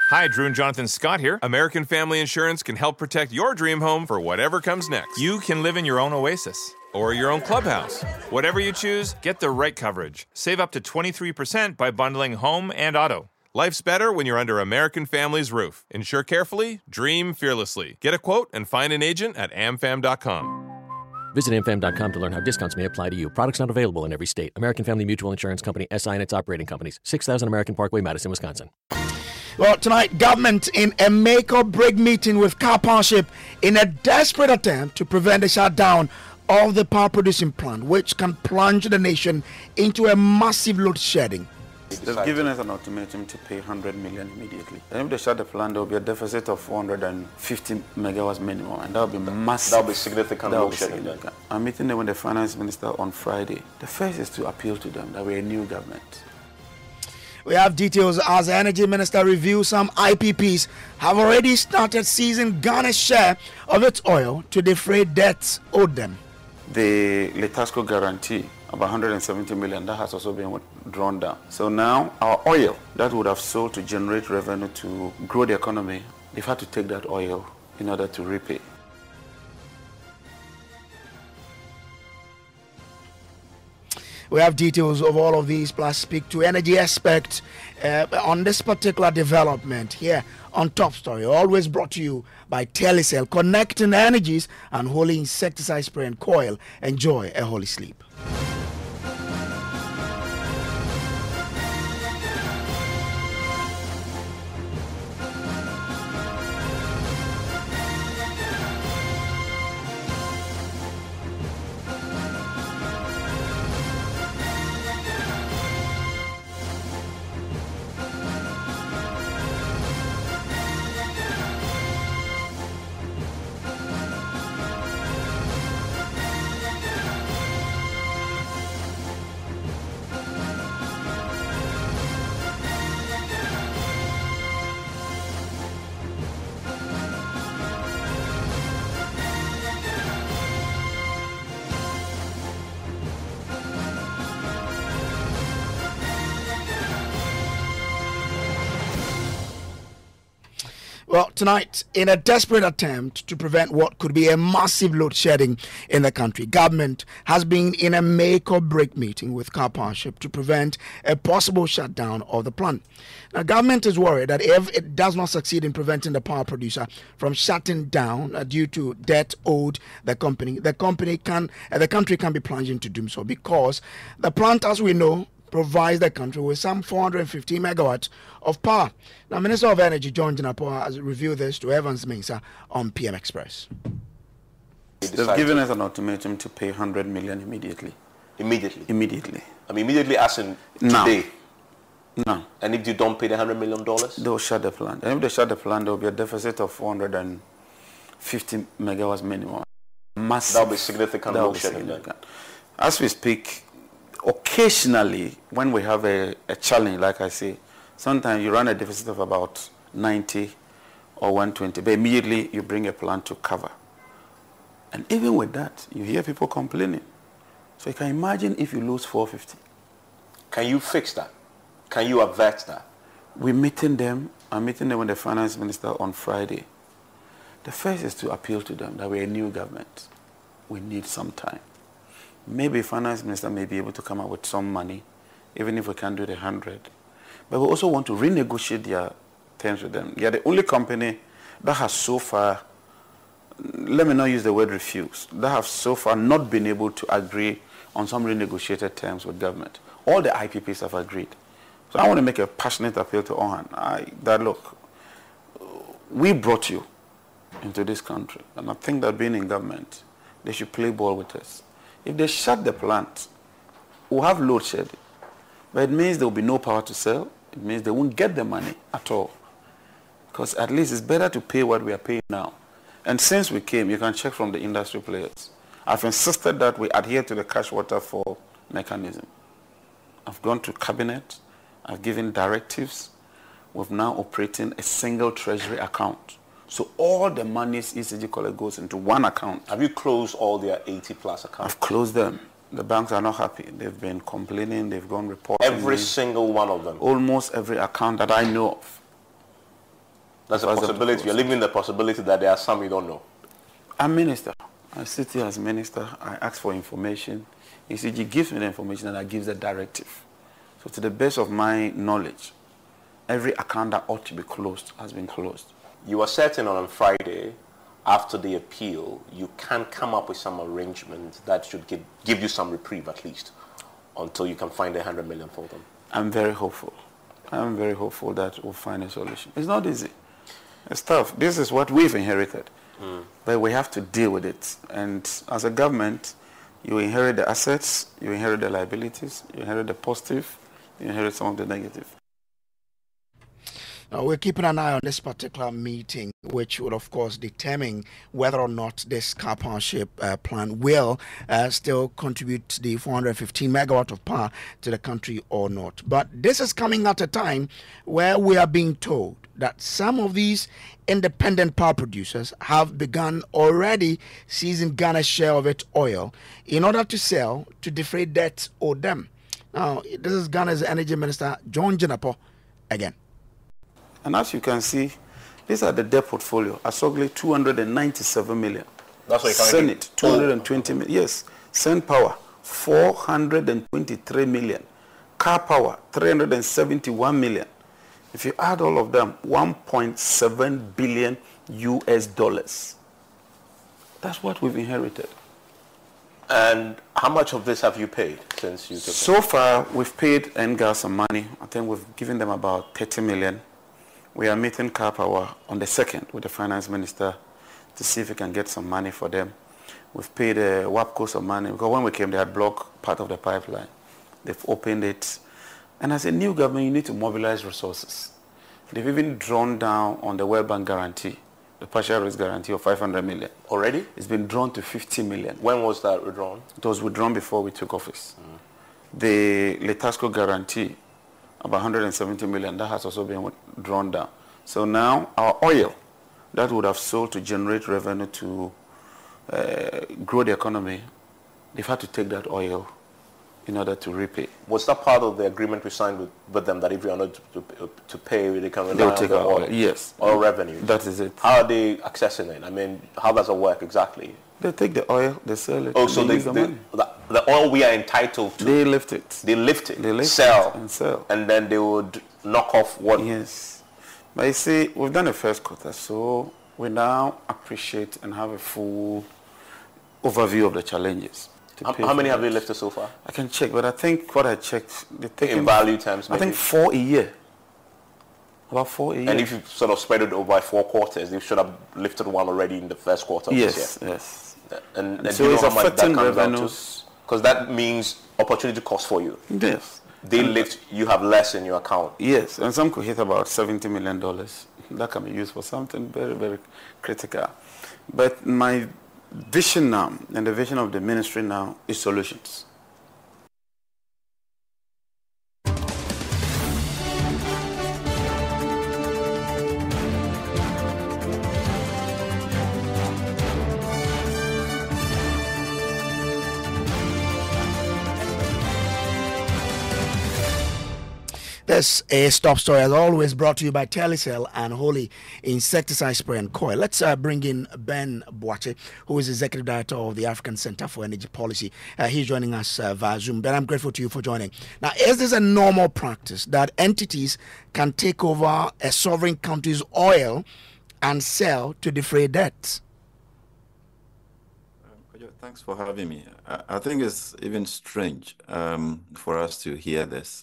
Hi, Drew and Jonathan Scott here. American Family Insurance can help protect your dream home for whatever comes next. You can live in your own oasis or your own clubhouse. Whatever you choose, get the right coverage. Save up to 23% by bundling home and auto. Life's better when you're under American Family's roof. Insure carefully, dream fearlessly. Get a quote and find an agent at amfam.com. Visit amfam.com to learn how discounts may apply to you. Products not available in every state. American Family Mutual Insurance Company, SI and its operating companies. 6000 American Parkway, Madison, Wisconsin. Well, tonight, government in a make-or-break meeting with car partnership in a desperate attempt to prevent the shutdown of the power-producing plant, which can plunge the nation into a massive load shedding. They've given us an ultimatum to pay 100 million immediately. And if they shut the plant, there will be a deficit of 450 megawatts minimum, and that will be massive. That will be significant. I'm meeting them with the finance minister on Friday. The first is to appeal to them that we're a new government. We have details as the energy minister reviews some IPPs have already started seizing Ghana's share of its oil to defray debts owed them. The Letasco guarantee of 170 million, that has also been drawn down. So now our oil that would have sold to generate revenue to grow the economy, they've had to take that oil in order to repay. We have details of all of these, plus speak to energy experts on this particular development here on Top Story. Always brought to you by Telecel, connecting energies and holy insecticide spray and coil. Enjoy a holy sleep. Well, tonight, in a desperate attempt to prevent what could be a massive load shedding in the country, government has been in a make-or-break meeting with car partnership to prevent a possible shutdown of the plant. Now, government is worried that if it does not succeed in preventing the power producer from shutting down due to debt owed the country can be plunged into doom so, because the plant, as we know, provides the country with some 450 megawatts of power. Now, Minister of Energy John Jinapor has revealed this to Evans Mensah on PM Express. They've given us an ultimatum to pay 100 million immediately. Immediately? Immediately. I mean, immediately as in today? No. And if you don't pay the $100 million? They'll shut the plant. And if they shut the plant, there will be a deficit of 450 megawatts minimum. Massive. That will be significant load shedding. As we speak, occasionally, when we have a challenge, like I say, sometimes you run a deficit of about 90 or 120, but immediately you bring a plan to cover. And even with that, you hear people complaining. So you can imagine if you lose 450. Can you fix that? Can you avert that? I'm meeting them with the finance minister on Friday. The first is to appeal to them that we're a new government. We need some time. Maybe finance minister may be able to come up with some money, even if we can't do the 100. But we also want to renegotiate their terms with them. They are the only company that has so far, let me not use the word refuse, that have so far not been able to agree on some renegotiated terms with government. All the IPPs have agreed. So I want to make a passionate appeal to Ohan. Look, we brought you into this country, and I think that being in government, they should play ball with us. If they shut the plant, we'll have load shedding. But it means there will be no power to sell. It means they won't get the money at all. Because at least it's better to pay what we are paying now. And since we came, you can check from the industry players. I've insisted that we adhere to the cash waterfall mechanism. I've gone to cabinet. I've given directives. We're now operating a single treasury account. So all the monies ECG collect goes into one account. Have you closed all their 80-plus accounts? I've closed them. The banks are not happy. They've been complaining. They've gone reporting. Every single one of them? Almost every account that I know of. That's a possibility. You're leaving the possibility that there are some you don't know. I'm minister. I sit here as minister. I ask for information. ECG gives me the information and I give the directive. So to the best of my knowledge, every account that ought to be closed has been closed. You are certain on Friday, after the appeal, you can come up with some arrangement that should give you some reprieve at least, until you can find 100 million for them. I'm very hopeful. I'm very hopeful that we'll find a solution. It's not easy. It's tough. This is what we've inherited. But we have to deal with it. And as a government, you inherit the assets, you inherit the liabilities, you inherit the positive, you inherit some of the negative. We're keeping an eye on this particular meeting, which will, of course, determine whether or not this car partnership plan will still contribute the 415 megawatt of power to the country or not. But this is coming at a time where we are being told that some of these independent power producers have begun already seizing Ghana's share of its oil in order to sell to defray debts owed them. Now, this is Ghana's Energy Minister, John Jinapor, again. And as you can see, these are the debt portfolio. Asogli, 297 million. That's what you Senate, 220 million. Yes. Sen Power, 423 million. Car Power, 371 million. If you add all of them, 1.7 billion US dollars. That's what we've inherited. And how much of this have you paid since you took it? So far, we've paid NGAL some money. I think we've given them about 30 million. We are meeting Car Power on the 2nd with the finance minister to see if we can get some money for them. We've paid WAPCO some money because when we came, they had blocked part of the pipeline. They've opened it. And as a new government, you need to mobilize resources. They've even drawn down on the World Bank guarantee, the partial risk guarantee of 500 million. Already? It's been drawn to 50 million. When was that withdrawn? It was withdrawn before we took office. The Letasco guarantee, about 170 million, that has also been drawn down. So now our oil that would have sold to generate revenue to grow the economy, they've had to take that oil in order to repay. Was that part of the agreement we signed with them that if you are not to pay, they can rely They'll on take the our oil. Yes. Oil revenue? That is it. How are they accessing it? I mean, how does it work exactly? They take the oil, they sell it, Oh, so they use the money. the oil we are entitled to, They lift it. they lift it, They lift sell, it and sell. and then they would knock off what? Yes. But you see, we've done the first quarter, so we now appreciate and have a full overview of the challenges. How many have they lifted so far? I can check, but I think what I checked, they're taking... In value terms, I maybe? think 4 a year. About 4 a year. And if you sort of spread it over by 4 quarters, they should have lifted one already in the first quarter of this year. Yes. And So do you it's know how much that affecting comes out to? revenues. Because that means opportunity cost for you. Yes. They lift, you have less in your account. Yes, and some could hit about $70 million. That can be used for something very, very critical. But my vision now, and the vision of the ministry now, is solutions. This is Top Story, as always, brought to you by Telecel and Holy Insecticide Spray and Coil. Let's bring in Ben Boache, who is Executive Director of the African Center for Energy Policy. He's joining us via Zoom. Ben, I'm grateful to you for joining. Now, is this a normal practice that entities can take over a sovereign country's oil and sell to defray debts? Thanks for having me. I think it's even strange for us to hear this.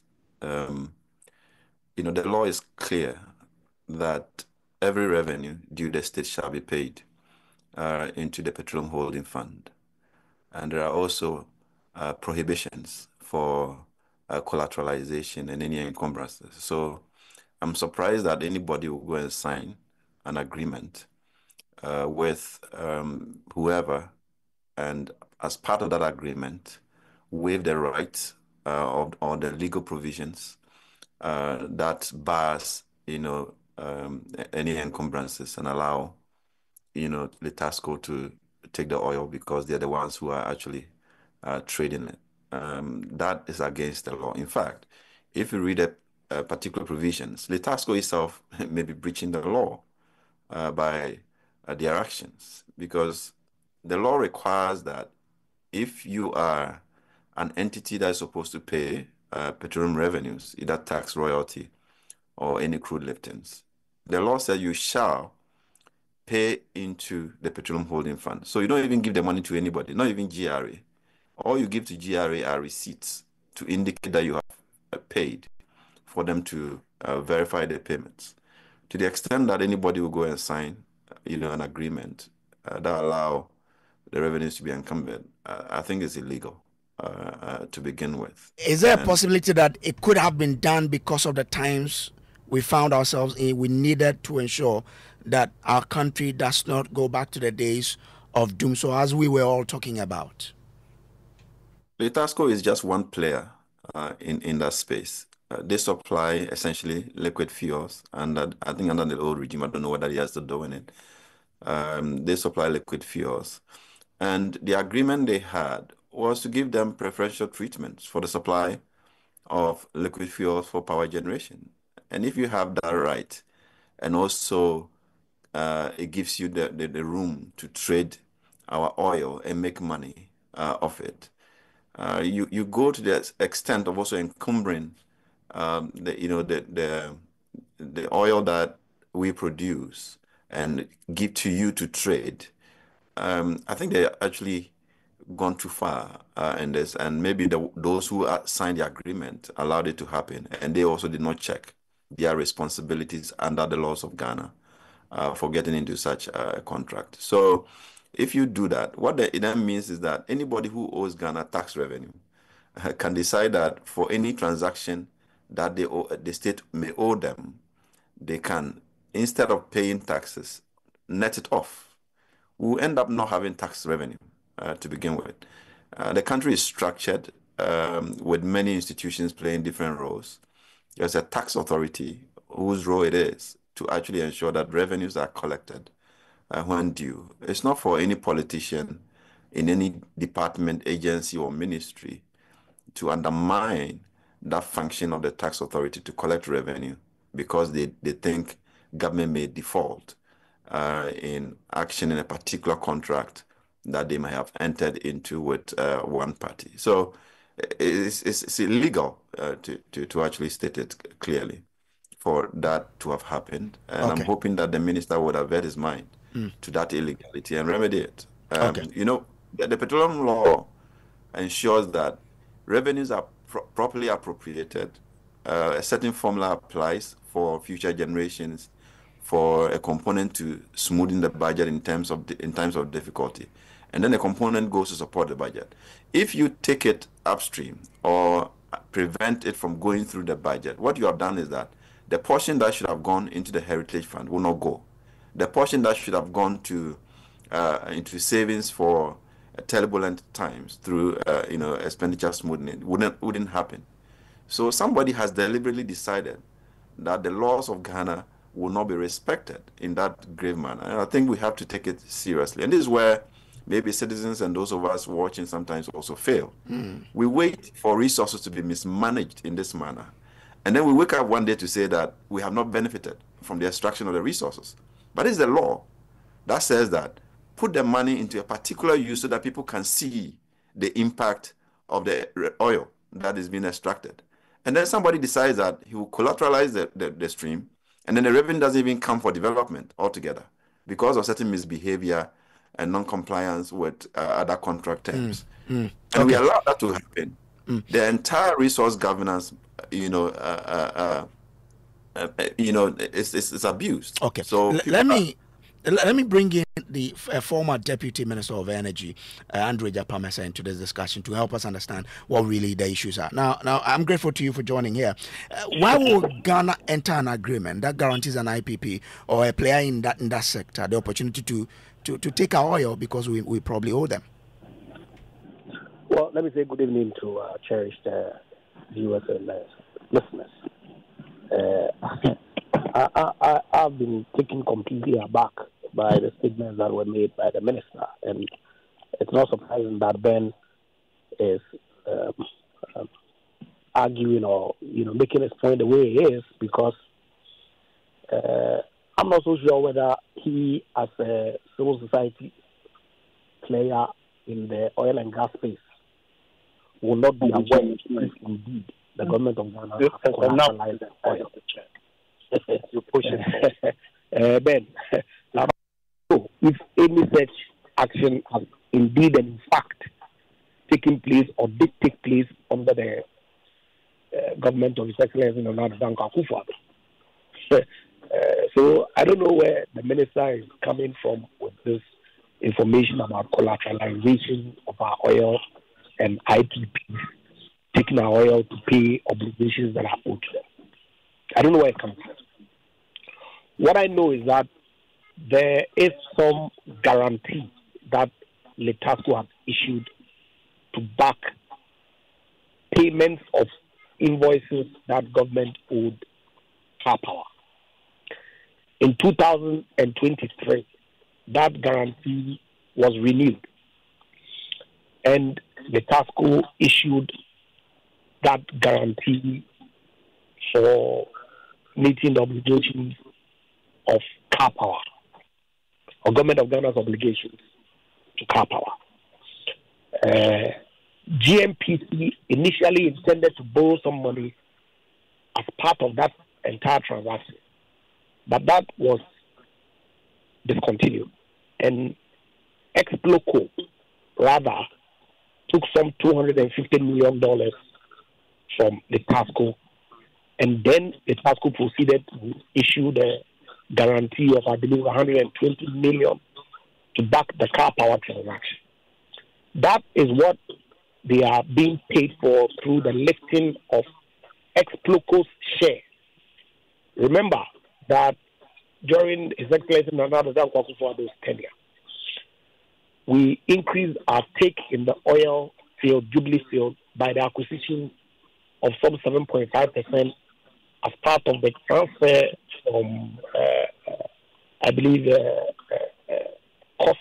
The law is clear that every revenue due the state shall be paid into the Petroleum Holding Fund. And there are also prohibitions for collateralization and any encumbrances. So I'm surprised that anybody will go and sign an agreement with whoever, and as part of that agreement, waive the rights or the legal provisions that bars, any encumbrances and allow, Letasco to take the oil because they're the ones who are actually trading it. That is against the law. In fact, if you read the particular provisions, Letasco itself may be breaching the law by their actions, because the law requires that if you are an entity that is supposed to pay petroleum revenues, either tax, royalty, or any crude liftings, the law says you shall pay into the petroleum holding fund. So you don't even give the money to anybody, not even GRA. All you give to GRA are receipts to indicate that you have paid, for them to verify the payments. To the extent that anybody will go and sign, an agreement that allow the revenues to be encumbered, I think it's illegal to begin with. Is there a possibility that it could have been done because of the times we found ourselves in? We needed to ensure that our country does not go back to the days of doom, so as we were all talking about. Litasco is just one player in that space. They supply essentially liquid fuels, and I think under the old regime, I don't know whether he has to do in it. They supply liquid fuels, and the agreement they had was to give them preferential treatments for the supply of liquid fuels for power generation. And if you have that right, and also it gives you the room to trade our oil and make money off it, you go to the extent of also encumbering the oil that we produce and give to you to trade. I think they actually gone too far in this, and maybe those who signed the agreement allowed it to happen, and they also did not check their responsibilities under the laws of Ghana for getting into such a contract. So if you do that, what it then means is that anybody who owes Ghana tax revenue can decide that for any transaction that the state may owe them, they can, instead of paying taxes, net it off. We'll end up not having tax revenue to begin with. The country is structured with many institutions playing different roles. There's a tax authority whose role it is to actually ensure that revenues are collected when due. It's not for any politician in any department, agency, or ministry to undermine that function of the tax authority to collect revenue because they think government may default in action in a particular contract that they may have entered into with one party. So it's illegal to actually state it clearly for that to have happened. And I'm hoping that the minister would avert his mind to that illegality and remedy it. The petroleum law ensures that revenues are properly appropriated. A certain formula applies for future generations for a component to smoothing the budget in times of difficulty. And then a component goes to support the budget. If you take it upstream or prevent it from going through the budget, what you have done is that the portion that should have gone into the Heritage Fund will not go. The portion that should have gone into savings for turbulent times through expenditure smoothing wouldn't happen. So somebody has deliberately decided that the laws of Ghana will not be respected in that grave manner. And I think we have to take it seriously. And this is where maybe citizens and those of us watching sometimes also fail. We wait for resources to be mismanaged in this manner. And then we wake up one day to say that we have not benefited from the extraction of the resources. But it's the law that says that put the money into a particular use so that people can see the impact of the oil that is being extracted. And then somebody decides that he will collateralize the stream, and then the revenue doesn't even come for development altogether because of certain misbehavior and non-compliance with other contract terms. And we allow that to happen. The entire resource governance, it's abused. Okay. So let me bring in the former Deputy Minister of Energy, Andre Japamesa, into this discussion to help us understand what really the issues are. Now, I'm grateful to you for joining here. Why would Ghana enter an agreement that guarantees an IPP or a player in that sector the opportunity to take our oil because we probably owe them? Well, let me say good evening to cherished viewers and listeners. I've been taken completely aback by the statements that were made by the minister, and it's not surprising that Ben is arguing or making his point the way he is, because I'm I'm not so sure whether he, as a civil society player in the oil and gas space, will not be aware if indeed the government of Ghana has collateralized oil. You push it. Ben, if any such action has indeed and in fact taken place or did take place under the government of His Excellency Nana Dankwa Akufo-Addo. So I don't know where the minister is coming from with this information about collateralization of our oil and IPP, taking our oil to pay obligations that are owed to them. I don't know where it comes from. What I know is that there is some guarantee that Letasco has issued to back payments of invoices that government owed Power. In 2023, that guarantee was renewed, and Letasco issued that guarantee for meeting the obligations of Car Power, or Government of Ghana's obligations to Car Power. GMPC initially intended to borrow some money as part of that entire transaction, but that was discontinued, and Exploco rather took some $250 million from Letasco, and then Letasco proceeded to issue the guarantee of, I believe, $120 million to back the Car Power transaction. That is what they are being paid for through the lifting of Exploco's share. Remember that during His Excellency Nana Dankwa Akufo-Addo's tenure, we increased our stake in the oil field, Jubilee field, by the acquisition of some 7.5% as part of the transfer from, I believe, cost.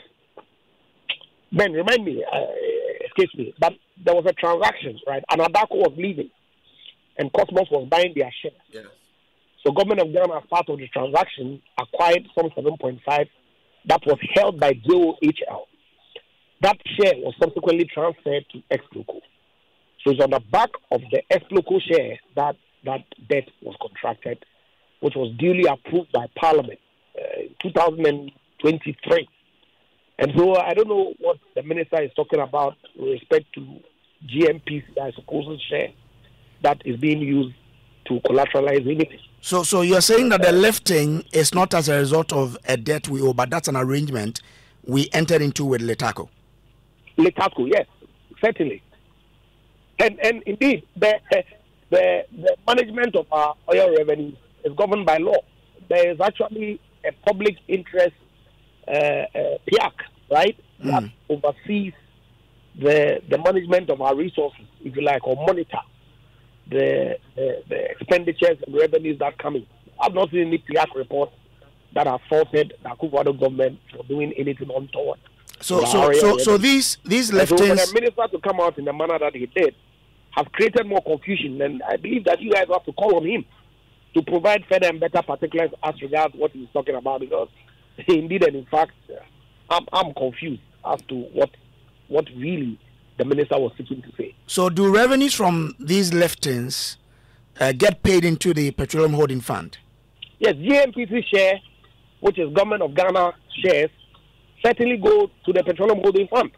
Ben, remind me, excuse me, but there was a transaction, right? And Adako was leaving, and Cosmos was buying their share. Yes. So government of Ghana, as part of the transaction, acquired some 7.5 that was held by JOHL. That share was subsequently transferred to Exploco. So it's on the back of the Exploco share that debt was contracted, which was duly approved by Parliament in 2023. And so I don't know what the minister is talking about with respect to GMP's, I suppose, share that is being used to collateralize anything. So you're saying that the lifting is not as a result of a debt we owe, but that's an arrangement we entered into with Letasco. Letasco, yes, certainly. And indeed, the management of our oil revenues is governed by law. There is actually a public interest PIAC, right, that oversees the management of our resources, if you like, or monitor the expenditures and revenues that come in. I've not seen any PIAC report that have faulted the Akufo-Addo government for doing anything untoward. So these liftings. So for the minister to come out in the manner that he did has created more confusion, and I believe that you guys have to call on him to provide further and better particulars as regards what he's talking about, because indeed and in fact, I'm confused as to what really the minister was seeking to say. So do revenues from these liftings get paid into the Petroleum Holding Fund? Yes, GMPC share, which is Government of Ghana shares, certainly go to the Petroleum Holding Fund.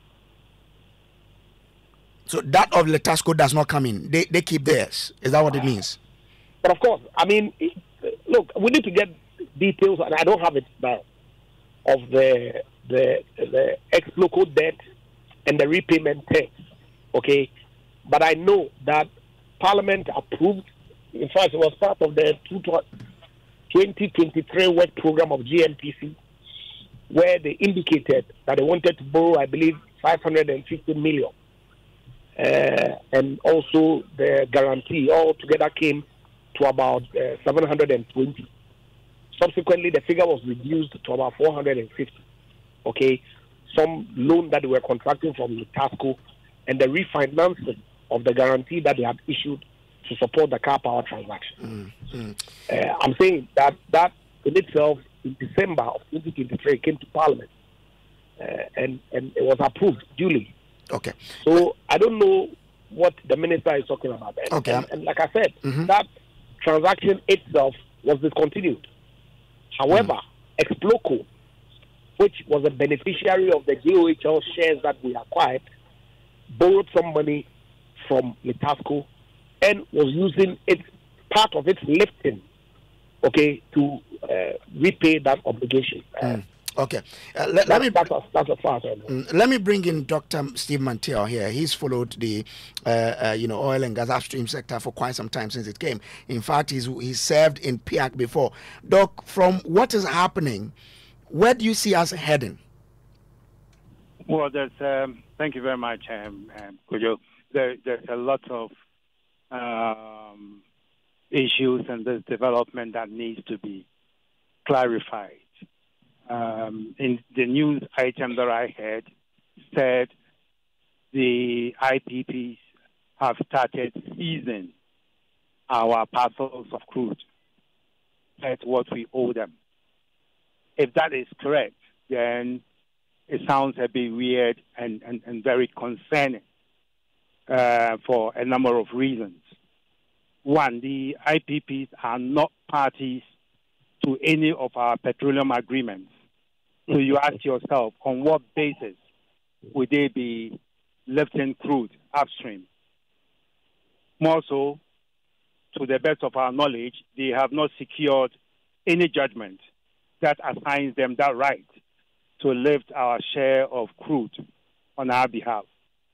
So that of Letasco does not come in. They keep theirs. Is that what it means? But of course, I mean, look, we need to get details, and I don't have it now, of the ex-local debt and the repayment terms, okay? But I know that Parliament approved, in fact, it was part of the 2023 work program of GMPC, where they indicated that they wanted to borrow, I believe, 550 million. And also the guarantee altogether came to about 720. Subsequently, the figure was reduced to about 450. Okay, some loan that they were contracting from Letasco and the refinancing of the guarantee that they had issued to support the Car Power transaction. I'm saying that in itself in December of 2023 came to Parliament, and it was approved duly. Okay. So I don't know what the minister is talking about. Okay. And like I said, that transaction itself was discontinued. However, Exploco, which was a beneficiary of the JOHL shares that we acquired, borrowed some money from Litasco and was using it, part of its lifting, to repay that obligation. Okay. That's as far as I know. Let me bring in Dr. Steve Manteo here. He's followed the oil and gas upstream sector for quite some time since it came. In fact, he's served in PIAC before. Doc, from what is happening, where do you see us heading? Well, thank you very much, Kojo. There's a lot of issues and this development that needs to be clarified. In the news item that I heard said the IPPs have started seizing our parcels of crude. That's what we owe them. If that is correct, then it sounds a bit weird and very concerning for a number of reasons. One, the IPPs are not parties to any of our petroleum agreements. So you ask yourself, on what basis would they be lifting crude upstream? More so, to the best of our knowledge, they have not secured any judgment that assigns them that right to lift our share of crude on our behalf.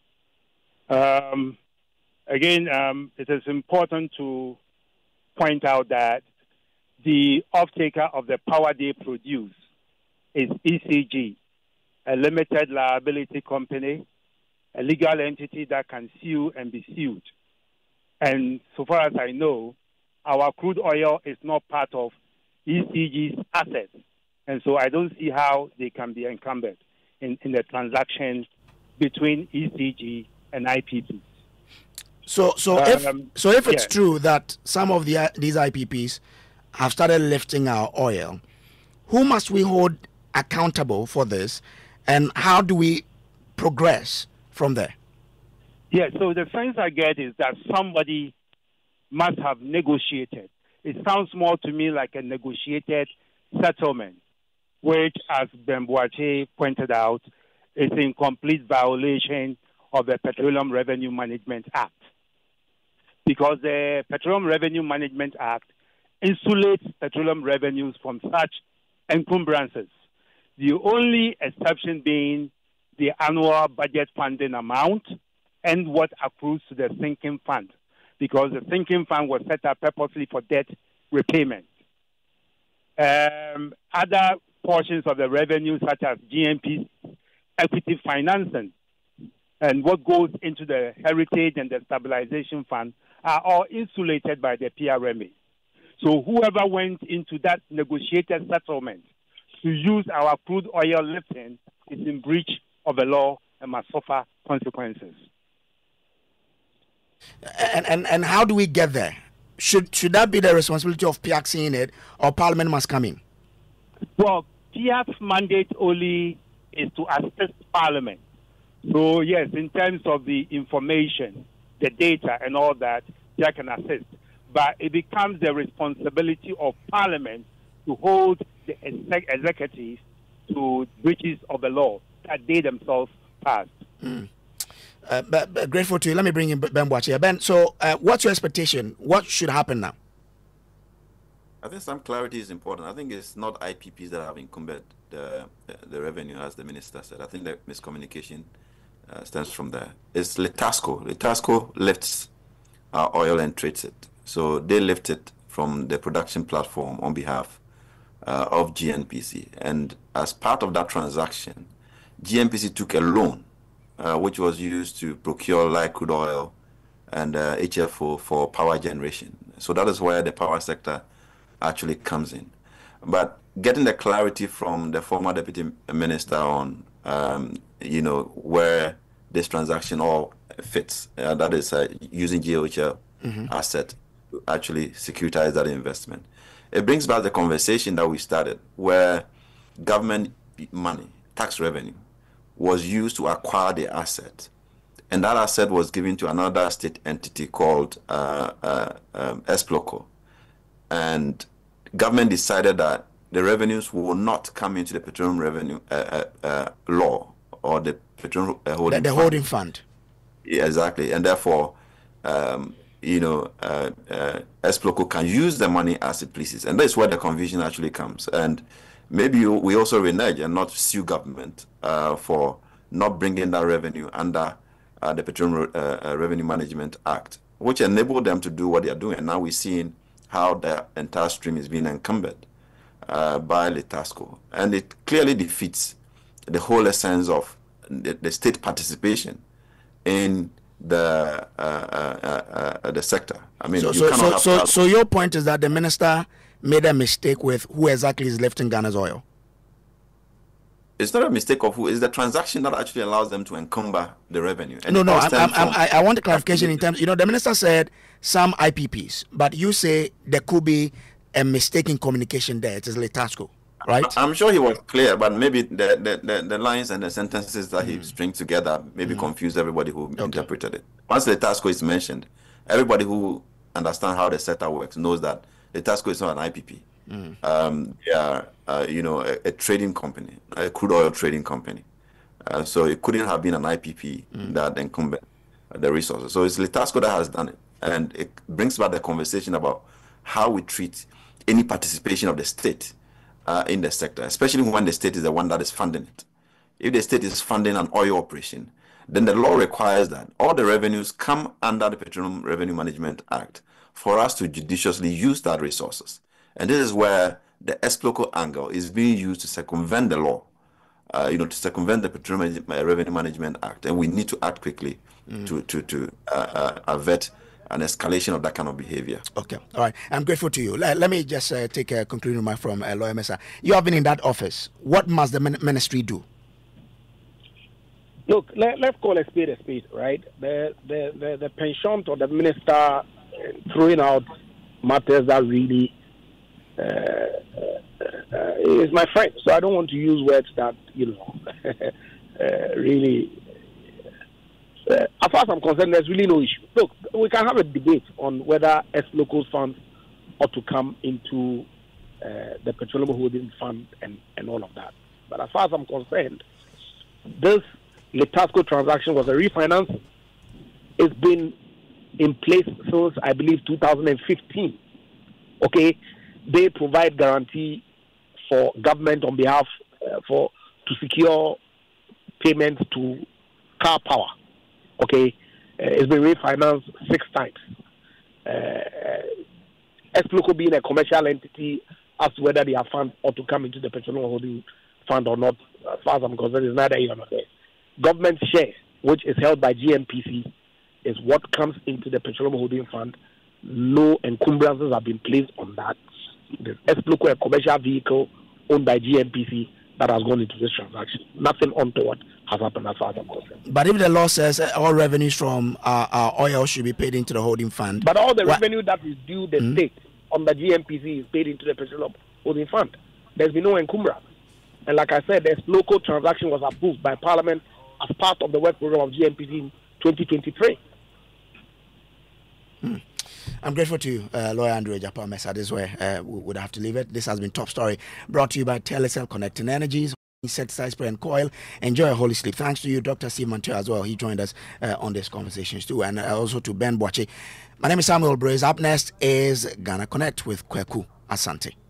Again, it is important to point out that the off-taker of the power they produce is ECG, a limited liability company, a legal entity that can sue and be sued. And so far as I know, our crude oil is not part of ECG's assets. And so I don't see how they can be encumbered in the transaction between ECG and IPPs. So if it's true that some of these IPPs have started lifting our oil, who must we hold accountable for this, and how do we progress from there? Yeah, so the sense I get is that somebody must have negotiated. It sounds more to me like a negotiated settlement, which, as Bembuache pointed out, is in complete violation of the Petroleum Revenue Management Act. Because the Petroleum Revenue Management Act insulates petroleum revenues from such encumbrances. The only exception being the annual budget funding amount and what accrues to the sinking fund, because the sinking fund was set up purposely for debt repayment. Other portions of the revenue, such as GNP equity financing and what goes into the heritage and the stabilization fund, are all insulated by the PRMA. So whoever went into that negotiated settlement to use our crude oil lifting is in breach of the law and must suffer consequences. And how do we get there? Should that be the responsibility of PIAC seeing it, or Parliament must come in? Well, PIAC's mandate only is to assist Parliament. So yes, in terms of the information, the data and all that, PIAC can assist. But it becomes the responsibility of Parliament to hold the executive to breaches of the law that they themselves passed. But grateful to you. Let me bring in Ben Boakye. Ben, so what's your expectation? What should happen now? I think some clarity is important. I think it's not IPPs that have encumbered the revenue, as the minister said. I think the miscommunication stems from there. It's Litasco. Litasco lifts our oil and trades it. So they lift it from the production platform on behalf of GNPC. And as part of that transaction, GNPC took a loan, which was used to procure light crude oil and HFO for power generation. So that is where the power sector actually comes in. But getting the clarity from the former deputy minister on, where this transaction all fits, that is using GOHL asset to actually securitize that investment, it brings back the conversation that we started, where government money, tax revenue, was used to acquire the asset. And that asset was given to another state entity called Esploco. And government decided that the revenues will not come into the petroleum revenue law or the petroleum holding fund. Holding fund. Yeah, exactly. And therefore, Esploco can use the money as it pleases. And that's where the confusion actually comes. And maybe we also renege and not sue government for not bringing that revenue under the Petroleum Revenue Management Act, which enabled them to do what they are doing. And now we're seeing how the entire stream is being encumbered by Litasco. And it clearly defeats the whole essence of the state participation in the sector. I mean, so your point is that the minister made a mistake with who exactly is lifting Ghana's oil? It's not a mistake of who. It's the transaction that actually allows them to encumber the revenue. And I want a clarification in terms. The minister said some IPPs, but you say there could be a mistake in communication there. It is Litasco, right? I'm sure he was clear, but maybe the lines and the sentences that he string together maybe confused everybody who interpreted it. Once Litasco is mentioned, everybody who understands how the setup works knows that Litasco is not an IPP. They are, a trading company, a crude oil trading company. So it couldn't have been an IPP that encumbered the resources. So it's Litasco that has done it. And it brings back the conversation about how we treat any participation of the state in the sector, especially when the state is the one that is funding it. If the state is funding an oil operation, then the law requires that all the revenues come under the Petroleum Revenue Management Act for us to judiciously use that resources. And this is where the Esploco angle is being used to circumvent the law, to circumvent the Petroleum Revenue Management Act. And we need to act quickly to avert an escalation of that kind of behavior. Okay, all right. I'm grateful to you. Let me just take a concluding remark from Lawyer Mensah. You have been in that office. What must the ministry do? Look, let's call a spade, right? The penchant of the minister throwing out matters that really is my friend. So I don't want to use words that, really... as far as I'm concerned, there's really no issue. Look, we can have a debate on whether Esploco's funds ought to come into the Petroleum Holding Fund and all of that. But as far as I'm concerned, this Litasco transaction was a refinance. It's been in place since, I believe, 2015. Okay, they provide guarantee for government on behalf to secure payments to Car Power. Okay, it's been refinanced 6 times. Esploco being a commercial entity, as to whether their funds ought to come into the Petroleum Holding Fund or not, as far as I'm concerned, is neither here nor there. Government share, which is held by GNPC, is what comes into the Petroleum Holding Fund. No encumbrances have been placed on that. There's Esploco, a commercial vehicle owned by GNPC, that has gone into this transaction. Nothing untoward has happened as far as I'm concerned. But if the law says all revenues from our oil should be paid into the holding fund... But all the revenue that is due the state on the GNPC is paid into the Petroleum Holding Fund. There's been no encumbrance. And like I said, the local transaction was approved by Parliament as part of the work program of GNPC in 2023. I'm grateful to you, Lawyer Andrew Agyapong-Mensah. This is where we would have to leave it. This has been Top Story, brought to you by Telecel Connecting Energies, insecticide spray and coil. Enjoy a holy sleep. Thanks to you, Dr. Steve Mantua, as well. He joined us on these conversations too. And also to Ben Boakye. My name is Samuel Brace. Up next is Ghana Connect with Kweku Asante.